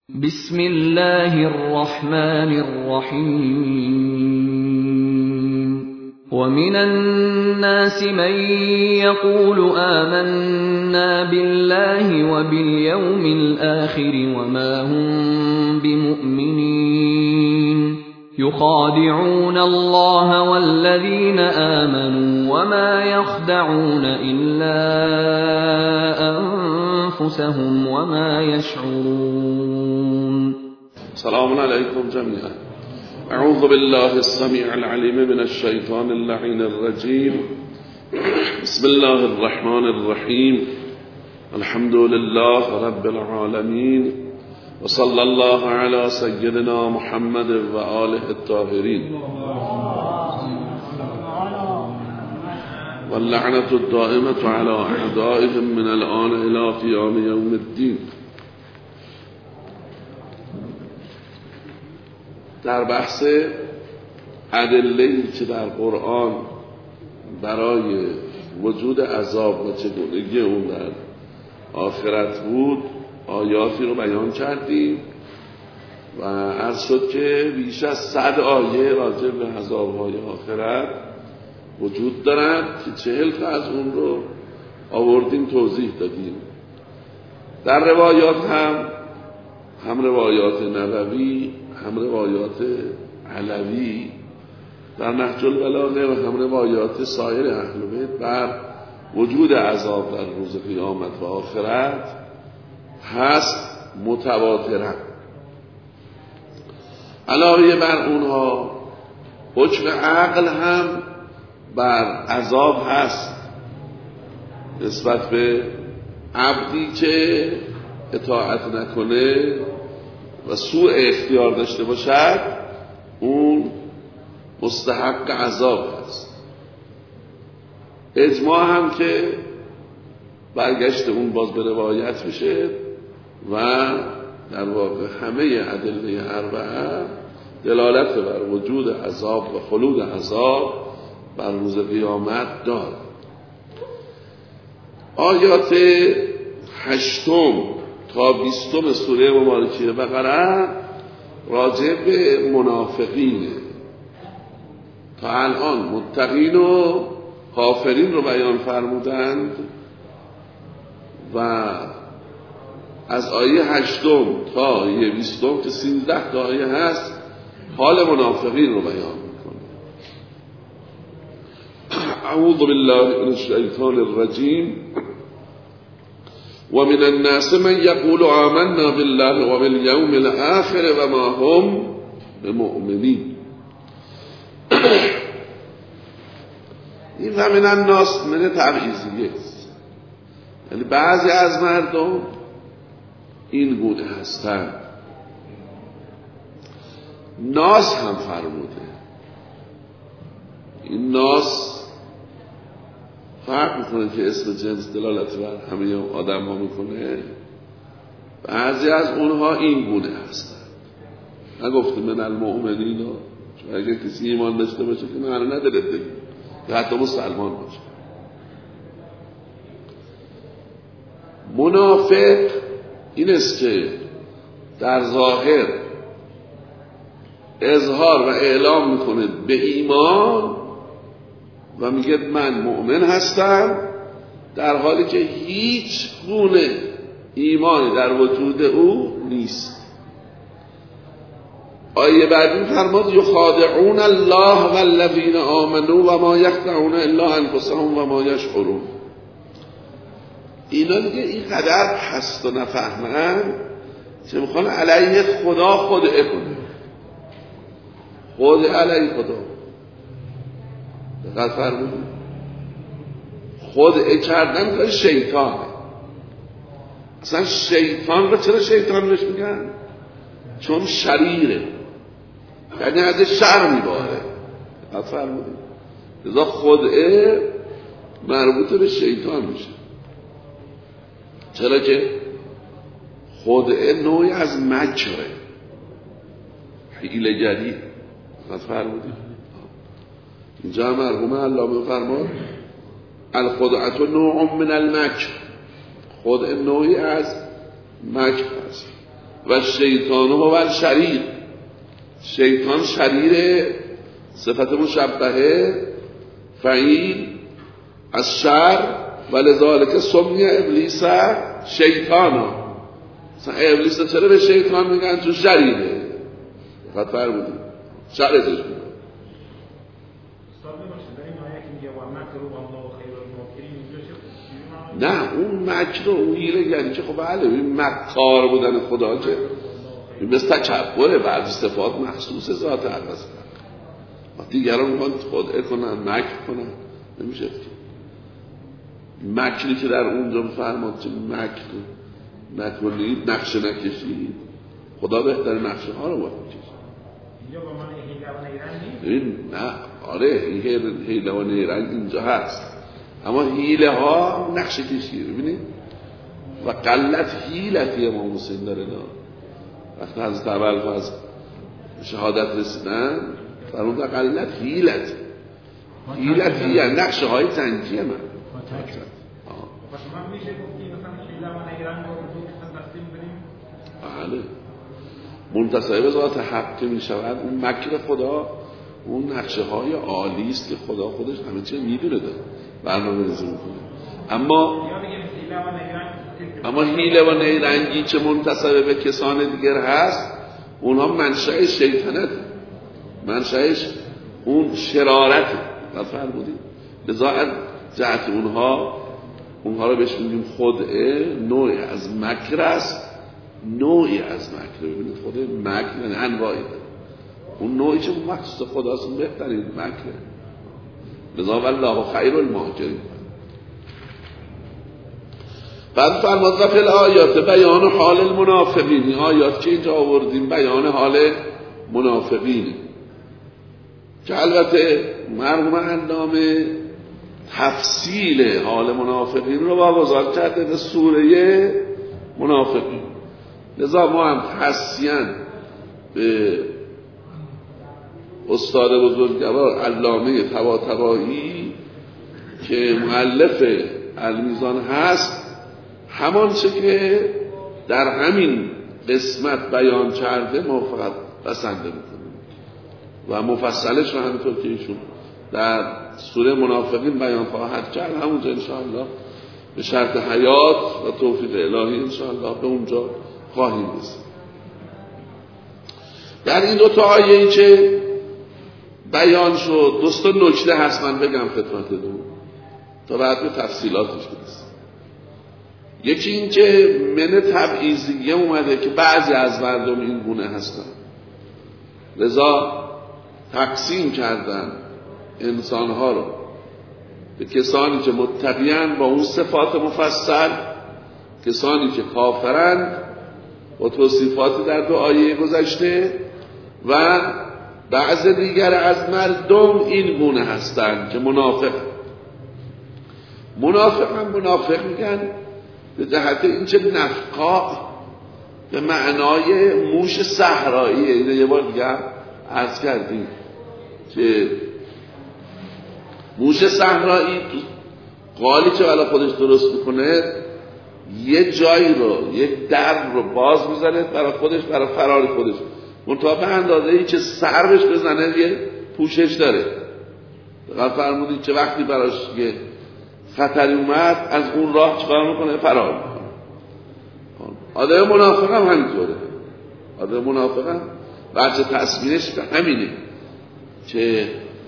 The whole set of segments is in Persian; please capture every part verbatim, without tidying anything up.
بسم الله الرحمن الرحيم ومن الناس من يقول آمنا بالله وباليوم الآخر وما هم بمؤمنين يخادعون الله والذين آمنوا وما يخدعون إلا أنفسهم وما يشعرون. سلام عليكم جميعا. أعوذ بالله السميع العليم من الشيطان اللعين الرجيم. بسم الله الرحمن الرحيم. الحمد لله رب العالمين وصلى الله على سيدنا محمد وآله الطاهرين واللعنة الدائمة على أعدائهم من الآن إلى قيام يوم الدين. در بحث ادله‌ای که در قرآن برای وجود عذاب و چگونگی اون در آخرت بود آیاتی رو بیان کردیم و عرض شد که بیش از صد آیه راجع به عذاب‌های آخرت وجود دارد که چهل تا از اون رو آوردیم توضیح دادیم. در روایات هم هم روایات نبوی هم روایات علوی در نهج البلاغه و هم روایات سایر اهل بیت بر وجود عذاب در روز قیامت و آخرت هست متواترن. علاوه بر اونها حکم عقل هم بر عذاب هست نسبت به عبدی که اطاعت نکنه و سوء اختیار داشته باشد اون مستحق عذاب هست. اجماع هم که برگشت اون باز به روایت میشه و در واقع همه ادله اربعه دلالت بر وجود عذاب و خلود عذاب بر روز قیامت دارد. آیات هشتم تا بیستم سوره مبارکه بقره راجع به منافقینه. تا الان متقین و کافرین رو بیان فرمودند و از آیه هشتم تا آیه بیستم که سیزده تا آیه هست حال منافقین رو بیان میکنه. اعوذ بالله من الشیطان الرجیم. ومن الناس من يقول آمنا بالله وباليوم الآخر وما هم بمؤمنين. این و من الناس من تبعیضیه است، یعنی بعضی از مردم این گونه هستند. ناس هم فرموده. این ناس فرق میکنه که اسم جنس دلالت بر همه آدم ها میکنه. بعضی از اونها این گونه هستن. نگفته من المؤمنین ها، چون اگر کسی ایمان داشته باشه که معنی نداره دیگه، یا حتی مسلمان باشه. منافق این است که در ظاهر اظهار و اعلام میکنه به ایمان و میگه من مؤمن هستم، در حالی که هیچ گونه ایمانی در وجود او نیست. آیه بعدی فرمود یخادعون الله والذین آمنوا و ما یخدعون الا انفسهم و ما یشعرون. اینا دیگه اینقدر پست و نفهمن که میخوان علیه خدا خدعه کنه. خود علیه خدا دقیق فرمودیم. خدعه کردن که شیطانه. اصلا شیطان رو چرا شیطان بهش میگن؟ چون شریره، یعنی از شر میباره. دقیق فرمودیم. لذا خدعه مربوط به شیطان میشه. چرا که خدعه نوعی از مکره، حیله‌گری. دقیق فرمودیم. اینجا مرحوم علامه فرمود الخدعة نوع من المکر. خدعه نوعی از مکر است. و شیطان و ول شریر، شیطان شریر صفت مشبهه فعیل از شر و لذالک سمی ابلیس شیطانا. مثلا ابلیس چرا به شیطان میگن؟ چون شریره. فقط فرمودیم شرزش میگن. نه اون مکر و اون حیله یعنی که خب بله این مکار بودن خدا که مثل تکبره، بعضی صفات مخصوص ذات اقدس وقتی دیگران میخوان خدعه کنن مکر کنن نمیشه. مکری که در اونجا فرماد که مکر نکنید نقشه نکشید، خدا بهتر نقشه ها رو باید میکشید. این نه آره این حیله و نیرنگ اینجا هست، اما حیله ها نقشه کشید. ببینید و قلت حیلتی امام حسین داره نه وقتی حضرت ابوالفضل شهادت رسیدن فرمود قلت حیلت حیلتی یعنی نقشه های تنجیه من. بله منتصب ذات حق که می شود اون مکر خدا اون نقشه های عالی است که خدا خودش همه چیز میدونه داره برنامه ریزی میکنه. اما اما حیله و نیرنگی که منتصب به کسان دیگر هست اونها منشأ شیطنت، منشأش اون شرارت و فرمودید. لذا از جهت اونها اونها رو بهش میگیم خدعه، نوعی از مکر است، نوعی از مکر. ببینید خدعه مکر یعنی انواعی داره، اون نوعی که مخصوص خداست اون بهترین مکره. لذا والله خیر الماکرین. بعد فرمود و فی الآیات بیان حال المنافقین. این آیات که اینجا آوردیم بیان حال منافقین که البته مرحوم علامه تفصیل حال منافقین رو واگذار کرده به سوره منافقین. لذا ما هم حسیاً به استاد بزرگوار علامه طباطبایی که مؤلف المیزان هست همان چه که در همین قسمت بیان کرده ما فقط بسنده میکنیم و مفصلش رو همینطور که ایشون در سوره منافقین بیان خواهد کرد همونجا انشاءالله به شرط حیات و توفیق الهی انشاءالله به اونجا خواهیم رسید. در این دو تا آیه‌ای که بیان شد دوستا نکته هست من بگم خدمتتون تا بعد به تفصیلاتش برسیم. یکی این که من تبعیضیه اومده که بعضی از مردم این گونه هستن، لذا تقسیم کردن انسانها رو به کسانی که متقیان با اون صفات مفصل، کسانی که کافرند با توصیفاتی در دو آیه گذشته، و بعض دیگر از مردم این گونه هستند که منافق. منافق هم منافق میگن به جهت اینکه نفقا به معنای موش صحرایی، اینه یه بار دیگه عرض کردیم که موش صحرایی قالی که برای خودش درست میکنه یه جایی رو، یک در رو باز میزنه برای خودش، برای فرار خودش، منتها به اندازه ای که سر بهش بزنه یه پوشش داره. دقیق فرمودید که وقتی براش یه خطری اومد از اون راه چکار میکنه؟ فرار میکنه. آدم منافق هم همینطوره. آدم منافق هم وجه تصمیمش به همینه که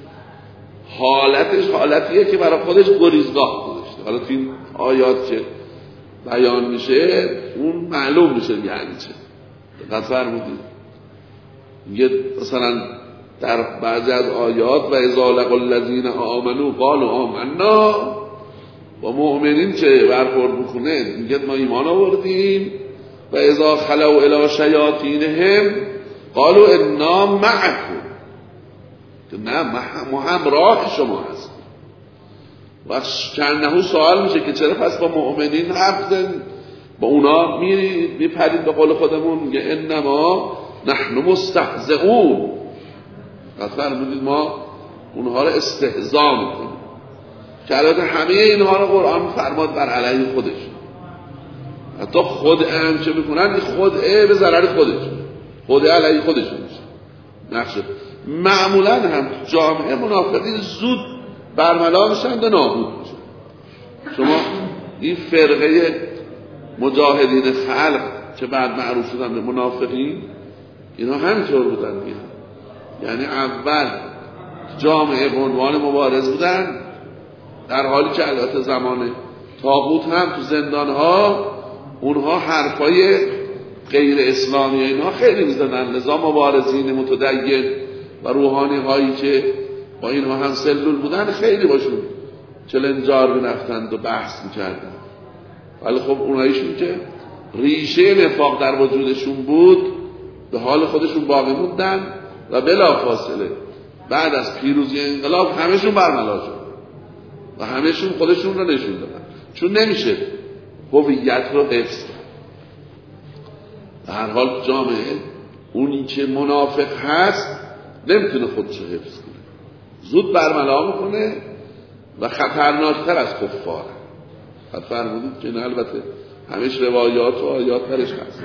حالتش حالتیه که برای خودش گریزگاه گذاشته. حالا تو این آیات که بیان میشه اون معلوم میشه یعنی چه. دقیق فرمودید یه مثلا در بعضی از آیات و اذا لقوا الذین آمنوا قالوا آمنا، با مؤمنین که برخورد میکنه میگه ما ایمان آوردیم، و اذا خلوا الی شیاطینهم قالوا انا معکم، که نه ما همراه شما هستیم. و کنه سوال میشه که چرا پس با مؤمنین حرف زدن، با اونا میری میپرید به قول خودمون میگه انما نحن مستهزئون. قطعا میگید ما اونها رو استهزا میکنیم که البته همه اینها رو قرآن فرماد بر علیه خودش. حتی خدعه هم چه میکنن، این خدعه به ضرر خودشون، خدعه علیه خودشون میشه نقشه. معمولا هم جامعه منافقین زود برملا میشن و نابود میشن. شما این فرقه مجاهدین خلق چه بعد معروف شدن به منافقین، اینا همینطور بودن میگن. یعنی اول جامعه به عنوان مبارز بودن، در حالی که البته زمان طاغوت هم تو زندانها اونها حرفای غیر اسلامی اینها خیلی میزدن، لذا مبارزین متدین و روحانی هایی که با اینها هم سلول بودن خیلی باشون چلنجار میرفتند و بحث میکردن. ولی خب اونهایشون که ریشه نفاق در وجودشون بود به حال خودشون باقی موندن و بلا فاصله بعد از پیروزی انقلاب همشون برملا شد و همشون خودشون رو نشون دادن، چون نمیشه هویت رو حفظ کرد. در حال جامعه اونی که منافق هست نمیتونه خودش رو حفظ کنه، زود برملا میکنه و خطرناکتر از کفاره. قد فرمودید که نه البته همش روایات و آیات درش هست.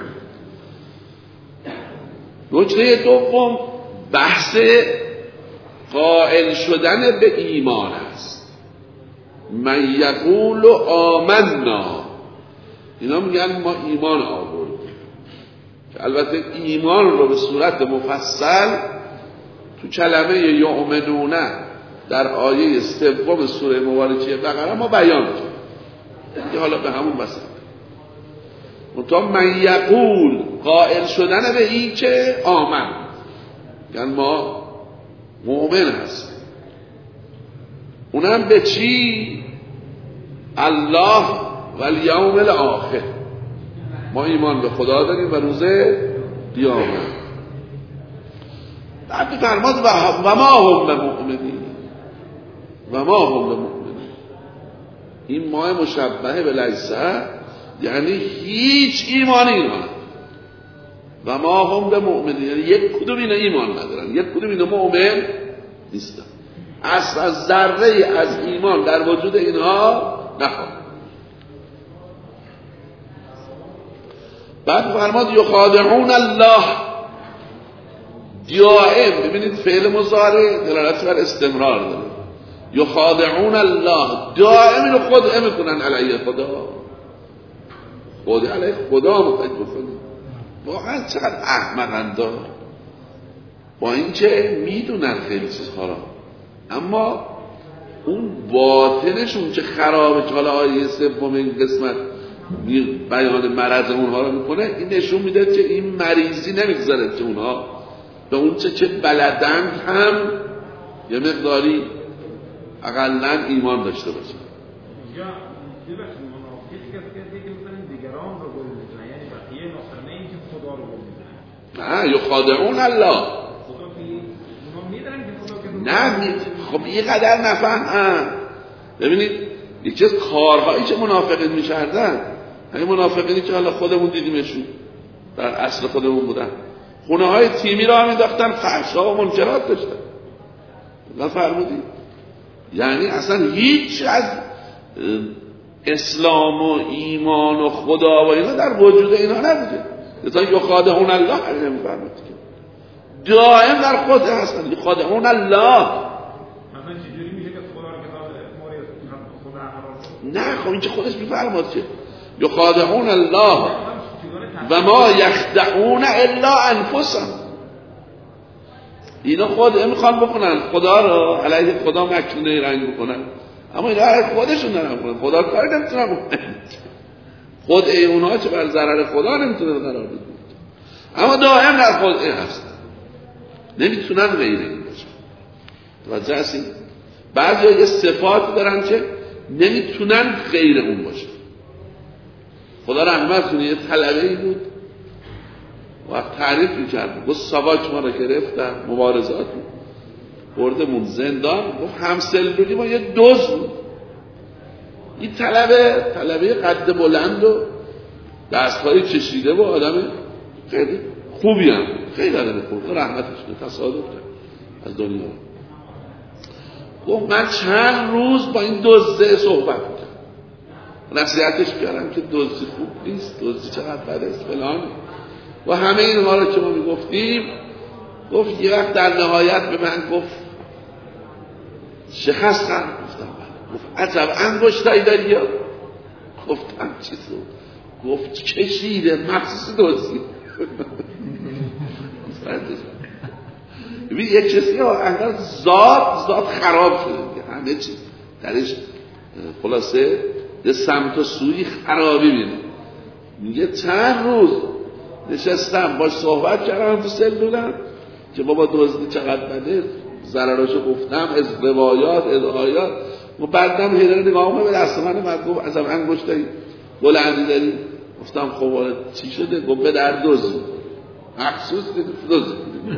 نکته دوم بحث قائل شدن به ایمان است. من یقول آمنا، اینا میگن ما ایمان آوردیم، که البته ایمان رو به صورت مفصل تو کلمه یؤمنون در آیه سوم سوره مبارکه بقره ما بیان کردیم، حالا به همون بسط منتها من یقول قائل شدن به این که آمن، یعنی ما مؤمن هستیم. اونم به چی؟ الله و الیوم الاخر، ما ایمان به خدا داریم و روز قیامت. بعد فرماد و ما هم به مؤمنین، و ما هم به مؤمنین، این ما مشبهه به لیسه، یعنی هیچ ایمانی اینا و ما هم به مؤمنین، یعنی یک کدوم اینا ایمان ندارن، یک کدوم اینا مؤمن نیستن، اصلا ذره از ایمان در وجود اینها نخواهد. بعد فرماد یخادعون الله، دائم، ببینید فعل مضارع دلالت بر استمرار داره. یخادعون الله، دائم اینو خدعه میکنن علیه خدا، خود علیه خدا مخواهید بکنید. واقعا چقدر احمقند با اینکه میدونن خیلی چیزها را، اما اون باطنشون که خرابه، که حالا آیه سوم این قسمت بیان مرض اونها رو میکنه، این نشون میده که این مریضی نمیگذاره که اونها به اون چه چه بلدن هم یه مقداری اقلن ایمان داشته باشه. نه یخادعون الله، نه خب یه قدر نفهم. ببینید یکی از کارهایی که منافقین می‌کردن، همین منافقینی که حالا خودمون دیدیمشون در اصل خودمون بودن، خونه های تیمی را مینداختن، فحشا و منکرات داشتن. نه فرمودید یعنی اصلا هیچ از اسلام و ایمان و خدا و اینا در وجود اینا نبوده. لذا یخادعون الله همین می‌فرماید که دائم در خود هستن. یخادعون الله نه، خب این که خودش می‌فرماد که یخادعون الله و ما یخدعون الا انفسهم، اینا خود میخوان بکنن خدا رو علیه خدا مکنونه رنگ بکنن، اما اینا علیه خودشون دارن بکنن، خدا کاری نمیتونن بکنن. خود ای اونها چه بر ضرر خدا نمیتونه قرار بده، اما دائم در خود ای هستن، نمیتونن غیر این باشن. توجه هستین؟ بعضی یه صفات دارن که نمیتونن غیر اون باشن. خدا رحمت کنه، یه طلبه‌ای بود وقت تعریف می‌کرد، گفت ساواک ما رو گرفتن، مبارزات بود، بردمون زندان، گفت همسلولی ما یه دوز بود. این طلبه طلبه قد بلند و دست‌های کشیده و آدم خیلی خوبی هم، خیلی آدم خوب، رحمتش کنه، تصادف کرد از دنیا. گفت من چند روز با این دوزه صحبت کردم، نصیحتش کردم که دزدی خوب نیست، دزدی چقدر بد است فلان و همه اینها رو که ما میگفتیم. گفت یه وقت در نهایت به من گفت شکستم. گفتم گفت عجب انگشتایی داری یا؟ گفتم چیزو؟ گفت کشیده مخصوص دزدی. ببین یک چیزی ها انگار ذات ذات خراب شده، همه چیز درش خلاصه یه سمت و سوی خرابی میره. میگه چند روز نشستم باش صحبت کردم تو سلولم که بابا دزدی چقدر بده، ضرراشو گفتم، از روایات از آیات و بعدم هیدر نگاه به دست من بعد گفت ازم انگشتایی بلندی داری. گفتم خب چی شده؟ گفت به در دزدی مخصوص دزدی.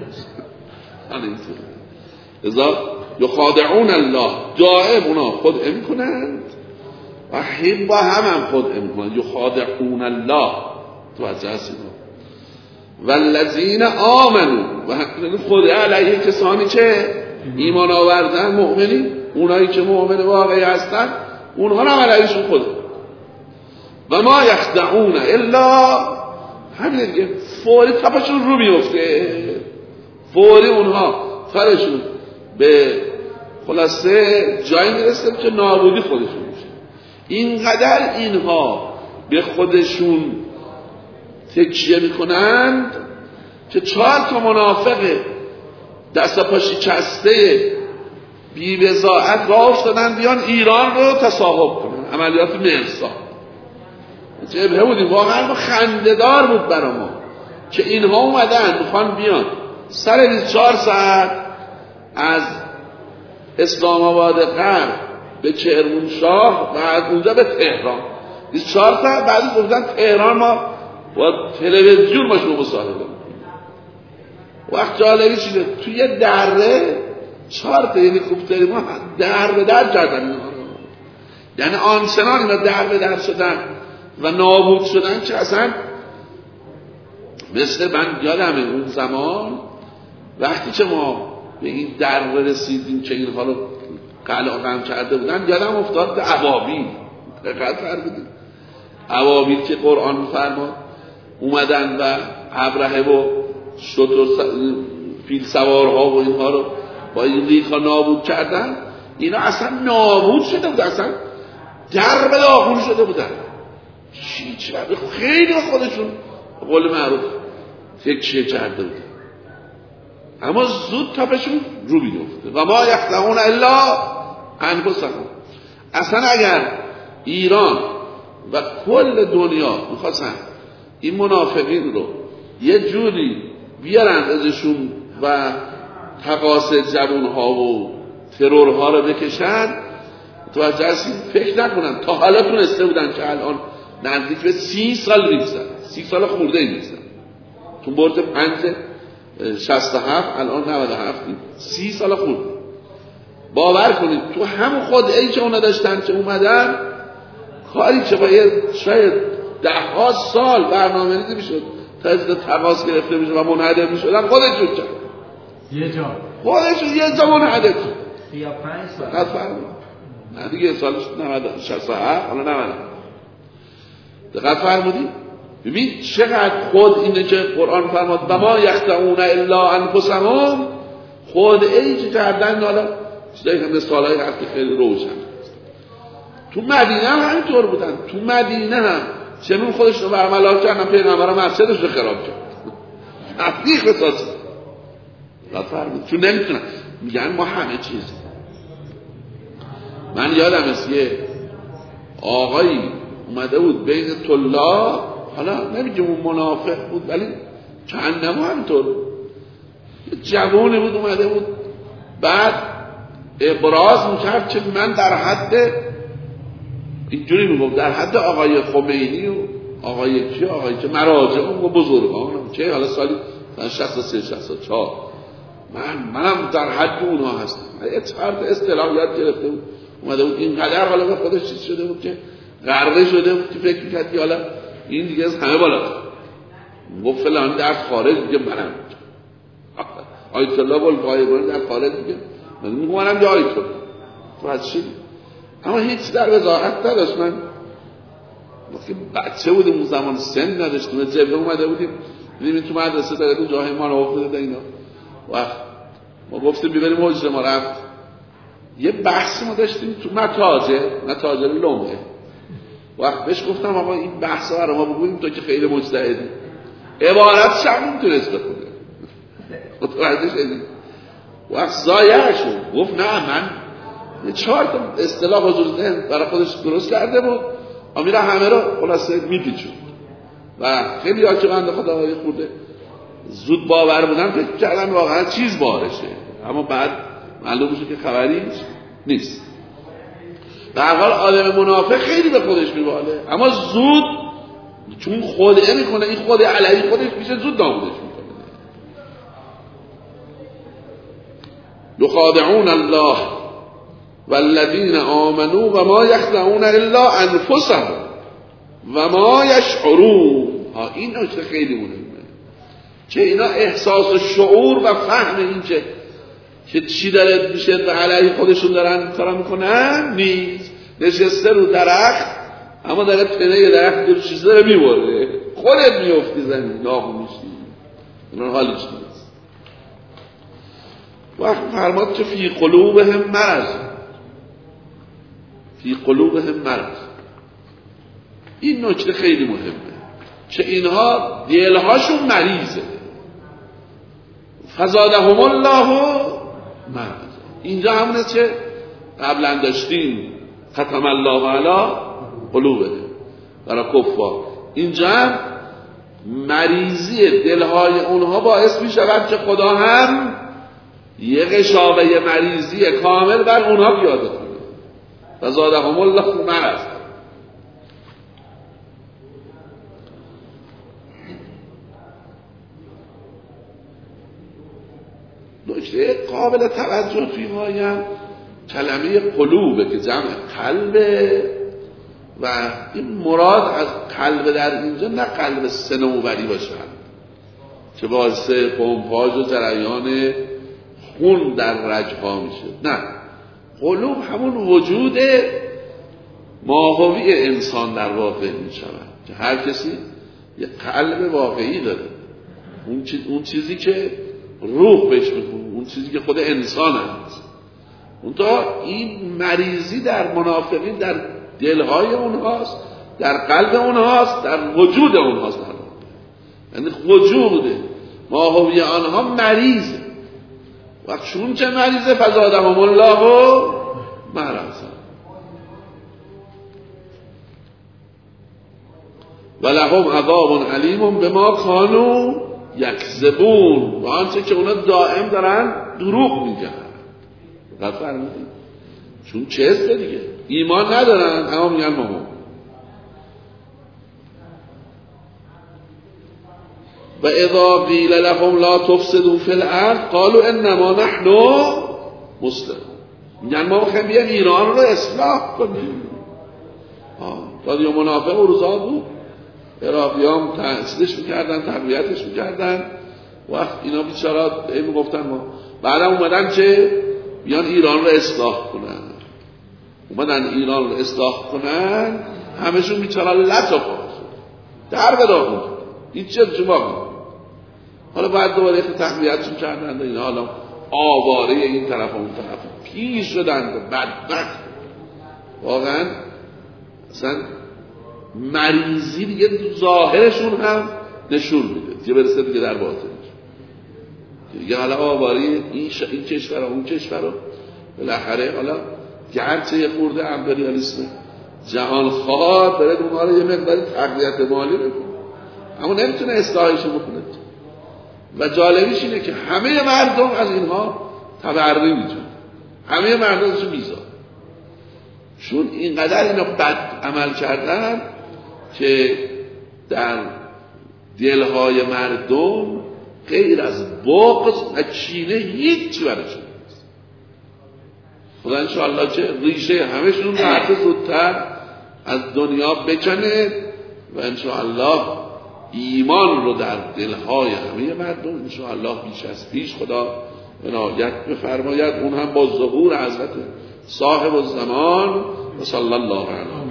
ازا یخادعون الله، دائم اونا خود میکنند و هم با هم هم خود میکنند. یخادعون الله تو از جهاز والذین آمنوا، و خود علیه کسانی که ایمان آوردن مؤمنی، اونایی که مؤمن واقعی هستن اونها هم علیهشون خود. و ما یخدعون الا، همین دیگه فوری تپشون رو میفته، فوری اونها فرشون به خلاصه جایی میرسه که نابودی خودشون میشه. اینقدر اینها به خودشون تکیه میکنند که چهار تا منافق دست پاشی چسته بی بضاعت راه افتادن بیان ایران رو تصاحب کنن، عملیات مرسا. جبهه بودیم، واقعا خنده‌دار بود برای ما که اینها اومدن میخوان بیان سر بیست و چهار ساعت از اسلام آباد غرب به کرمانشاه و از اونجا به تهران، بیست و چهار ساعت بعد گفتن تهران ما با تلویزیون باشه مصاحبه کنیم. وقت جالبی چیه توی یه دره چهار تا هلیکوپتر ما در به در کردن اینا رو، یعنی آنچنان اینا در به در شدن و نابود شدن که اصلا مثل من یادمه اون زمان وقتی که ما به این در رسیدیم که اینها رو قلقم کرده بودن، یادم افتاد به ابابیل. دقت فرمودید ابابیل که قرآن می‌فرماد اومدن و ابرهه و شتر فیل سوارها و اینها رو با این ریخا نابود کردن. اینا اصلا نابود شده بودن، اصلا در به داخل شده بودن. چی چی خیلی خودشون قول معروف فکر کرده بودن، اما زود تپشون رو بیفته. و ما یخدعون الا انفسهم. اصلا اگر ایران و کل دنیا میخواستن این منافقین رو یه جوری بیارن ازشون و تقاصد جوانها و ترورها رو بکشن، توجه هستید فکر نکنن تا حالا تونسته بودن که الان نزدیک به سی سال نیستن، سی سال خورده ای نیستن، تو برد پنج شست و هفت الان نود و هفت، سی سال خورده. باور کنید تو همون خود ای که اونا داشتن که اومدن کاری که باید شاید ده ها سال برنامه ریزی میشد تا از تقاص گرفته میشد و منحدر میشدن، خودشون کرد یه جا خودشون یه جا منحدر شد. یا پنج سال قد فرمود نه دیگه سالش نود شصت و هفت حالا نود. دقت فرمودی؟ ببین چقدر خود اینه که قرآن فرماد و ما یخدعون الا انفسهم، خود ای که کردن. حالا چیزایی که مثالای هستی خیلی روشن. تو مدینه هم همینطور بودن، تو مدینه هم چنون خودش رو برملا کردن، پیغمبر مسجدش رو خراب کرد، تفریق بسازن. دقت فرمود چون نمیتونن، میگن ما همه چیز. من یادم است یه آقایی اومده بود بین طلاب، حالا نمیگم اون منافق بود ولی چندم همینطور یه جوانی بود اومده بود، بعد ابراز میکرد که من در حد اینجوری میگم در حد آقای خمینی و آقای کی آقای که مراجع و بزرگان چه حالا سالی شصت و سه شصت و چهار من منم در حد اونها هستم. یه چهار اصطلاح یاد گرفته بود اومده بود اینقدر حالا به خودش چیز شده بود که غرقه شده بود که فکر می‌کرد حالا این دیگه از همه بالا گفت فلان در خارج دیگه منم آیت الله القایبانی در خارج دیگه من میگم منم یا آیت الله تو از چی؟ اما هیچ در وزارت نداشت. من وقتی بچه بودیم اون زمان سن نداشتیم، جبهه اومده بودیم دیدیم تو مدرسه داره تو جای ما رو افتاده اینا، و ما گفتیم ببریم حجره. ما رفت یه بحثی ما داشتیم تو متاجر متاجر لمعه، وقت بهش گفتم آقا این بحثا برای ما بگویم تو که خیلی مجتهدی، عبارت شب میتونست بخونه متوجه شدی؟ وقت ضایع شد. گفت نه من چهار تا اصطلاح حضور ذهن برای خودش درست کرده بود، امیر همه رو خلاصه میپیچوند و خیلی ها که بنده خدا آقای خورده زود باور بودن فکر کردن واقعا چیز بارشه، اما بعد معلوم میشه که خبری نیست. در حال آدم منافق خیلی به خودش میباله، اما زود چون خودعه میکنه، این خود علیه خودش میشه، زود نابودش میکنه. یخادعون الله والذین آمنوا و ما یخدعون الا انفسهم و ما یشعرون. این نکته خیلی مهمه که اینا احساس و شعور و فهم این که که چی داره میشه و علیه خودشون دارن کار میکنن نیست. نشسته رو درخت اما داره تنه درخت دو چیز داره میبره، خودت میفتی زمین ناغو میشی، اینا حالی چی نیست. وقت فرماد که فی قلوبهم مرض، فی قلوبهم مرض. این نکته خیلی مهمه که اینها دلهاشون مریضه. فزادهم الله مرض. اینجا همونه که قبلا داشتیم ختم الله علی قلوبهم برای کفار، اینجا هم مریضی دلهای اونها باعث می شود که خدا هم یه غشاوه مریضی کامل بر اونها پیاده کنه. فزادهم الله مرض. نکته قابل توجه توی مایم کلمه قلوبه که جمع قلبه و این مراد از قلب در اینجا نه قلب صنوبری باشد که باعث پمپاژ و جریان خون در رگ‌ها میشه، نه، قلوب همون وجود ماهوی انسان در واقع میشود که هر کسی یه قلب واقعی داره، اون, چیز، اون چیزی که روح بهش میگن، اون چیزی که خود انسان هست. اونتا این مریضی در منافقین در دلهای اونهاست، در قلب اونهاست، در وجود اونهاست، در واقع یعنی وجود ماهوی آنها مریضه. وقت چون چه مریضه فزادهم الله مرضا و لهم عذاب علیم بما کانوا یکذبون، و آنچه که اونا دائم دارن دروغ میگن. دقت فرمودید؟ چون چه هست دیگه ایمان ندارن اما میگن ما و اذا قیل لهم لا تفسدوا فی الارض قالوا انما نحن مسلمون. میگن ما میخوایم بیان ایران رو اصلاح کنیم. تا دیگه منافق و روزا بود، عراقی هم تحصیلش میکردن، تقویتش میکردن، وقت اینا بیچارات این گفتن ما بعدا اومدن که بیان ایران رو اصلاح کنن، اومدن ایران رو اصلاح کنن، همشون بیچارا لطا پاس در بداخون این چه جمعه. حالا بعد دوباره ایخت تقویتشون کردن اینا، حالا آواره این طرف و اون طرف پیر شدن و بدبخت. واقعا اصلا مریضی دیگه ظاهرشون هم نشون میده دیگه، برسه دیگه در باطنش دیگه. حالا آواری این, ش... این کشور و اون کشور رو بالاخره حالا گرچه یه خورده امپریالیسم جهان خواه برد اونها رو یه مقداری تقویت مالی بکنه، اما نمیتونه اصلاحش بکنه. و جالبیش اینه که همه مردم از اینها تبرئه میتونه، همه مردم ازشون میزاد، چون اینقدر اینا بد عمل کردن که در دلهای مردم غیر از بغض و کینه هیچ برشون نیست. خدا انشاءالله که ریشه همشون رو زودتر از دنیا بکنه و انشاءالله ایمان رو در دلهای همه مردم انشاءالله بیش از پیش خدا عنایت بفرماید، اون هم با ظهور حضرت صاحب الزمان و صلی الله علیه